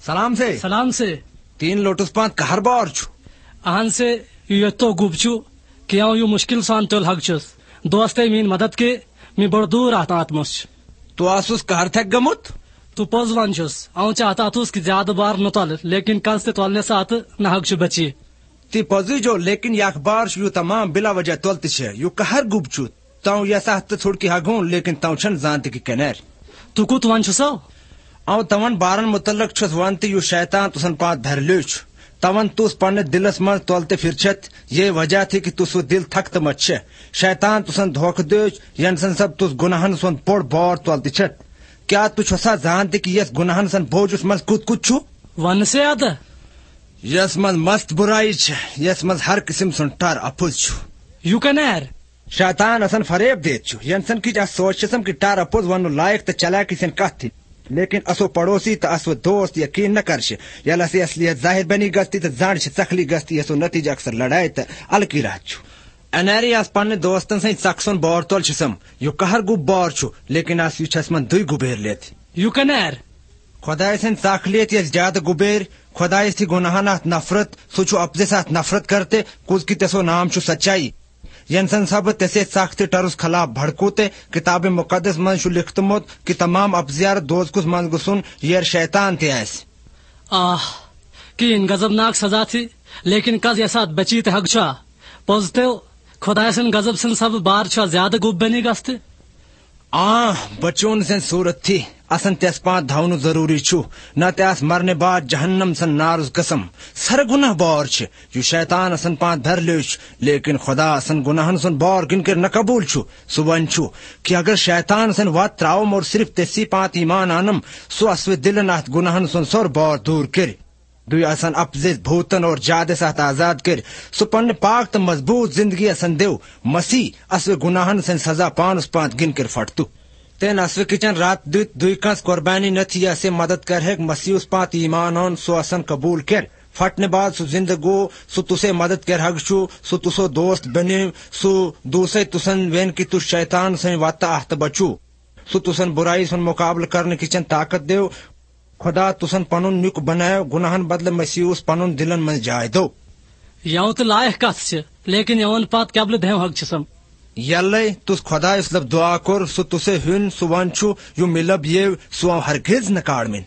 سلام سے 3 لوٹس 5 कहर बार छु अहन से यो तो गुबचु कि यो मुश्किल सान तोल हगचुस दोस्ते मीन मदद के मी बड़ दूर आत्मस तो आसुस कहर थक गमुत तू पोज वंचुस औ चाहता तुस कि ज्यादा बार न तोल लेकिन कल से तोलने साथ न हगचु बची ती पोजी जो लेकिन याक बार यू तमाम बिला वजह तोलते छे यू कहर गुबचु ताऊ या साथ छोड़ के हगूं लेकिन ताऊ छन जानते कि कनेर तू कुत वंचुसो औ तवन बारन मुतल्लक छस वंते यू शैतान तुसन पात भर लेछ तवन तुस पन्ने दिलस मन तोलते फिरछत ये वजह थी कि तुस दिल थकत मच्छे शैतान तुसन धोख देछ यनसन सब तुस गुनाहन सन पोड़ बार तोलते छत क्या तु छसा जानते कि यस गुनाहन सन बोझुस मस कुछ वन से आद यस मन मस्त बुराई छ यस मन हर किस्म सन टार अपुज छु यू कनेर शैतान असन फरेब देत छु यनसन की सोचसम कि टार अपुज वन लायक त चला किसन कथि लेकिन असो पड़ोसी तो असो दोस्त यकीन न करश यला से असलियत जाहिर बनी गस्ती तो जान चखली गस्ती असो नतीजा अक्सर लड़ाई तो अलकी रह छु अनेरी आस पन्ने दोस्तन से चक्सन बार तोल छसम यो कहर गुब बार छु लेकिन आस यु छसमन दुई गुबेर लेत यू कनेर खुदाई से चखलियत यस ज्यादा गुबेर खुदाई से गुनाहनात नफरत सुचु अपने साथ नफरत करते कुछ की तसो नाम छु सच्चाई यनसन सब तसे सख्त टरुस खिलाफ भड़कूते किताब मुकद्दस मन शु लिखतमुत कि तमाम अफजियार दोस्त कुछ मन गुसुन यर शैतान ते ऐस कि इन गजबनाक सजा थी लेकिन कज ऐसा बची ते हग छा पोजते खुदा सन गजब सन सब बार छा ज्यादा गुब बनी गस्ते बचोन से सूरत थी असन तेस पात धावनु जरूरी छु न त्यास मरने बाद जहन्नम सन नारुस कसम सर गुनाह बार छ यु शैतान असन पात भर लेछ लेकिन खुदा असन गुनाहन सन बार गिनकर न कबूल छु सुवन छु कि अगर शैतान सन वात त्रावम और सिर्फ तेसी पात ईमान आनम सो अस्वे दिलनाथ गुनाहन सन सर बार दूर कर दुई असन अपजित भूतन और जादे साथ आजाद कर सो पन्ने पाक त मजबूत जिंदगी असन देव मसीह अस्वे गुनाहन सन सजा पान उस पात गिनकर फटतु तेन अस्वे किचन रात दुई कंस कुर्बानी न थी ऐसे मदद कर है मसीह उस पात ईमान ऑन सो असन कबूल कर फटने बाद सु जिंदगो सु तुसे मदद कर हग छु सु तुसो दोस्त बने सु दूसरे तुसन वेन की तु शैतान से वाता आहत बचू सु तुसन बुराई सन मुकाबला करने किचन ताकत देव खुदा तुसन पनुन नुक बनायो गुनाहन बदले मसीह उस पनुन दिलन में जाय दो यौ तो लायक कथ छ लेकिन यवन पात केबल देव हग छसम यल्ले तुस खुदा इसलब दुआ कर सु तुसे हुन सुवन छु यु मिलब ये सु हरगिज न काडमिन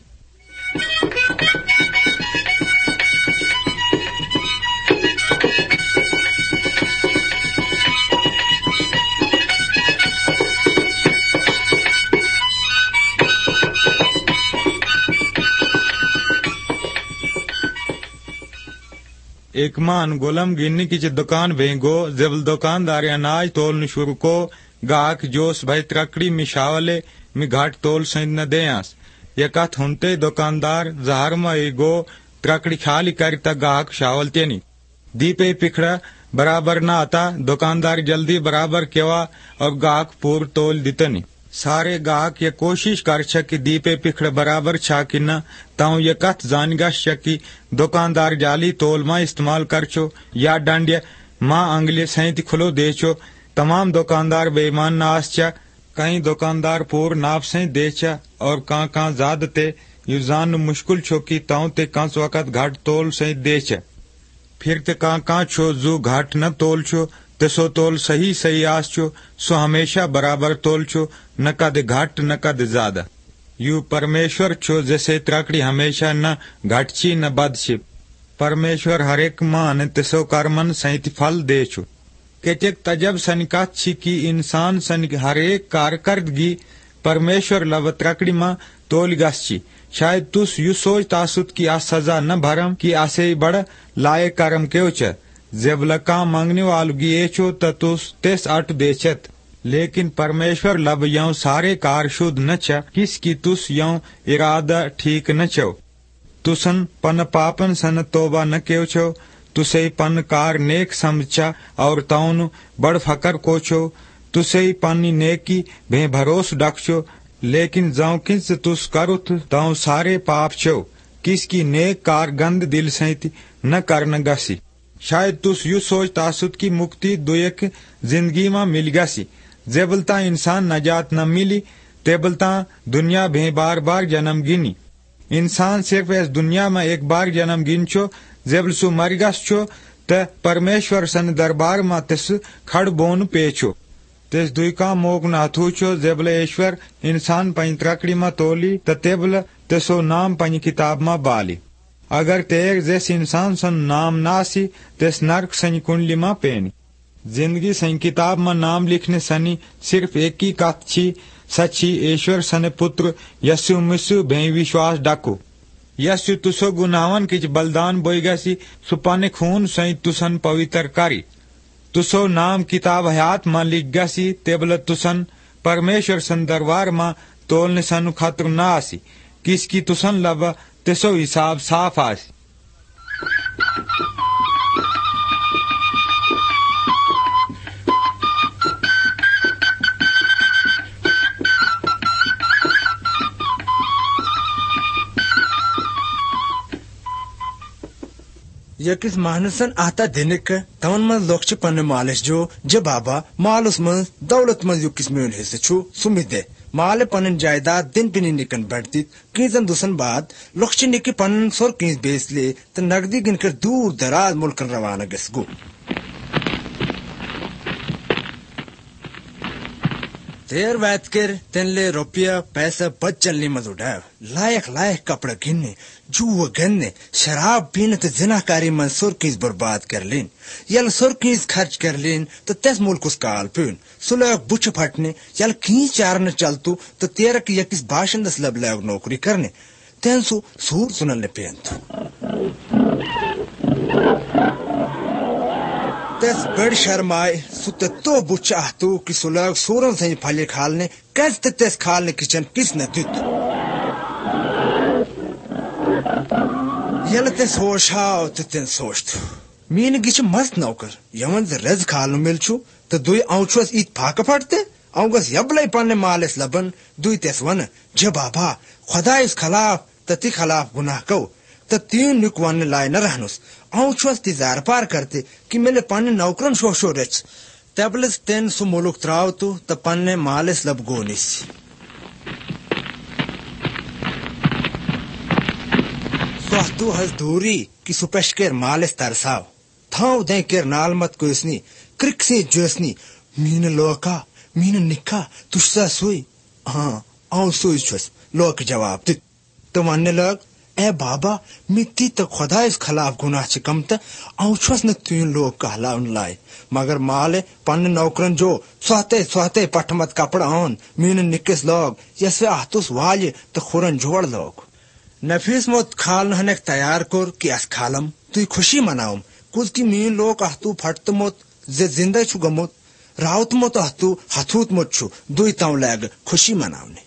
एक मान गोलम गिन्नी की दुकान भेंगो जब दुकानदार अनाज तोलन शुरू को गाहक जोश भाई त्रकड़ी मिशावले मी घाट तोल सैन न देयास ये कथ हुनते दुकानदार जहर में गो त्रकड़ी खाली करता गाहक शावलते नी दीपे पिखड़ा बराबर न आता दुकानदार जल्दी बराबर केवा और गाहक पूर तोल दितनी सारे गाहक ये कोशिश कर कि दीपे पिखड़ बराबर छा कि न ताऊ ये कथ जानगा कि दुकानदार जाली तोल माँ इस्तेमाल कर छो या डांडिया माँ अंगली सहित खुलो दे छो तमाम दुकानदार बेईमान नास चा कहीं दुकानदार पूर नाप सहित दे चा और कहाँ ज्यादा ते यू जान मुश्किल छो कि ताऊ ते कंस वक्त घाट तोल सहित दे चा फिर ते कहाँ छो जू घाट न तोल छो तसो तोल सही आस छो सो हमेशा बराबर तोल छो न कद घाट न कद ज्यादा यू परमेश्वर छो जैसे त्रकड़ी हमेशा न घटची न बदशिप परमेश्वर हरेक मान तसो कर्मन सहित फल दे छो केचक तजब सनिकात छी की इंसान सन हरेक कारकर्दगी परमेश्वर लब त्रकड़ी माँ तोल गस्ची शायद तुस यू सोच तासुत की आ सजा न भरम की आसे बड़ लाए कर्म क्यों च जब लका मांगने वाल गिए छो तुस तेस अट देचत लेकिन परमेश्वर लब यौ सारे कार शुद्ध न छ किसकी तुस यौ इरादा ठीक न छो तुसन पन पापन सन तोबा न क्यों छो तुसे पन कार नेक समझा और तौन बड़ फकर को छो तुसे पन्नी नेकी भे भरोस डक छो लेकिन जौ किस तुस करुत तौ सारे पाप छो किसकी नेक कार गंद दिल सहित न करन गसी शायद तुस यू सोच तासुत की मुक्ति दुयक जिंदगी में मिल गसी जेबलता इंसान नजात न मिली तेबलता दुनिया भे बार बार जन्म गिनी इंसान सिर्फ इस दुनिया में एक बार जन्म गिन छो जब सु मर गस छो त परमेश्वर सन दरबार में तिस खड़ बोन पे छो तिस दुई का मोग नाथू छो जबल ईश्वर इंसान पई त्रकड़ी में तोली त तेबल तिसो नाम पई किताब में बाली अगर तेर जैस इंसान सन नाम नासी तिस नरक सन कुंडली में पेनी जिंदगी सन किताब में नाम लिखने सनी सिर्फ एक ही कथ छी सची ईश्वर सन पुत्र यसु मिसु भे विश्वास डाकू यसु तुसो गुनावन किच बलिदान बोई गसी सुपाने खून सही तुसन पवित्र करी तुसो नाम किताब हयात में लिख गसी तेबल तुसन परमेश्वर सन दरबार में तोलने सन खतर न आसी किसकी तुसन लब तिसो हिसाब साफ आसी यकिस मानसन आता दिनक तवन मन लोक्ष पन्ने मालिश जो ज बाबा मालुस मन दौलत मन युकिस में हिस्से छु सुमिदे माले पनन जायदाद दिन पिनी निकन बढ़ती कीजन दुसन बाद लोक्ष निकी पनन सोर कीज बेच ले त नगदी गिनकर दूर दराज मुल्कन रवाना गसगु देर वैत कर तेनले रुपया पैसा बच चलने मत उठाव लायक लायक कपड़ा गिनने जुआ गन्ने शराब पीने तो जिनाकारी मन सुरकीज बर्बाद कर लेन यल सुरकीज खर्च कर लेन तो तेस मुल्क उस काल पीन सुलग बुच फटने यल की चारने चलतू तो तेरा की यकिस भाषण दस लब लग नौकरी करने तेंसु सूर सुनने पेंतु तेस बड़ शर्माए सुत तो बुच आहतू कि सुलग सूरन से फले खालने कैसे तेस खालने किचन किस न दुत यल तेस होशाव तेन सोचतु मीन गिच मस्त नौकर यमन से रज खालनु मिलचु तो दुई औचुस ईत फाक फटते औगस यबले पन्ने मालेस लबन दुई तेस वन ज बाबा खुदा इस खिलाफ तति खिलाफ गुनाह कौ त तीन निकवाने लाए न रहनुस औचुस तिजार पार करते कि मेले पन्ने नौकरन शोशो रच तबलस तेन सु मुलुक त्रावतु त पन्ने मालेस लब गोनिस स्वातु हज दूरी कि सुपेशकेर मालेस तरसाव थाव दे केर नालमत को इसनी क्रिक्सी जोसनी मीन लोका मीन निका तुस्सा सुई हां औ सुई छस लोक जवाब दे तो मानने लग ए बाबा मिट्टी तो खुदा इस खिलाफ गुनाह से कम त औछस न तीन लोग कहला उन लाए मगर माले पन्न नौकरन जो स्वाते स्वाते पठमत कपड़ा ऑन मीन निकस लोग यसे आतुस वाले तो खुरन जोड़ लोग नफीस मत खाल नहने तैयार कर कि अस खालम तु खुशी मनाऊम कुछ की मीन लोग आतु फटत मत जे जिंदा छु गमत राउत मत आतु हथूत मत छु दुई ताव लग खुशी मनावने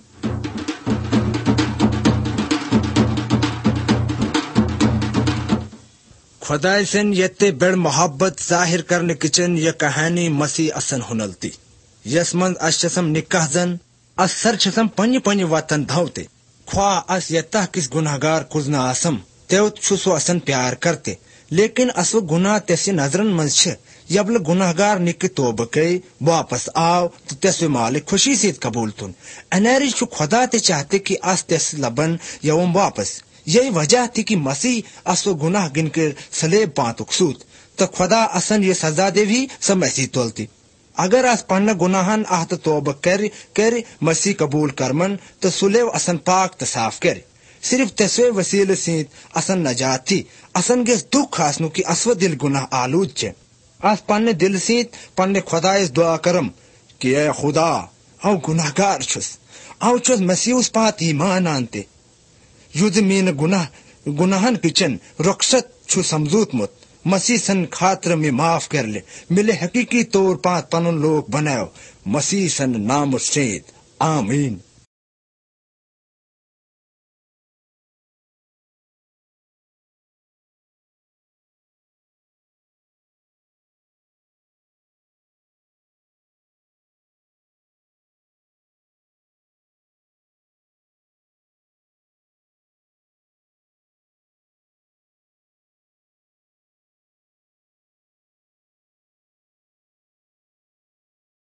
खुदाई सेन यत्ते बड़ मोहब्बत जाहिर करने किचन यह कहानी मसीह असन हुनलती यसमंद अशसम निकाह जन असर छसम पन्य पन्य वतन धावते ख्वा अस यत्ता किस गुनाहगार कुजना आसम तेवत छुसो असन प्यार करते लेकिन असो गुनाह तेसे नजरन मंज छे यबल गुनाहगार निक तौबा कई वापस आओ तो तेसे मालिक खुशी से कबूल तुन अनेरी छु खुदा ते चाहते कि अस तेस लबन यवम वापस यही वजह थी कि मसीह असो गुनाह गिनकर सलेब पातुक सूत तो खुदा असन ये सजा दे भी सब ऐसी तोलती अगर अस पन्न गुनाहन आहत तौबा कर मसीह कबूल करमन तो सुलेव असन पाक त साफ कर सिर्फ तस्वे वसीले सीत असन नजात थी असन के दुख खासनु कि असव दिल गुनाह आलूद छे अस पन्ने दिल सीत पन्ने खुदा इस दुआ करम कि ए खुदा औ गुनाहगार छुस औ छुस मसीह उस पात ईमान आनते युद्ध मीन गुनाहन पिचन रुखसत छु समझूत मत मसीह सन खातर में माफ कर ले मिले हकीकी तौर पात पनुन लोग बनाओ मसीह सन नाम आमीन।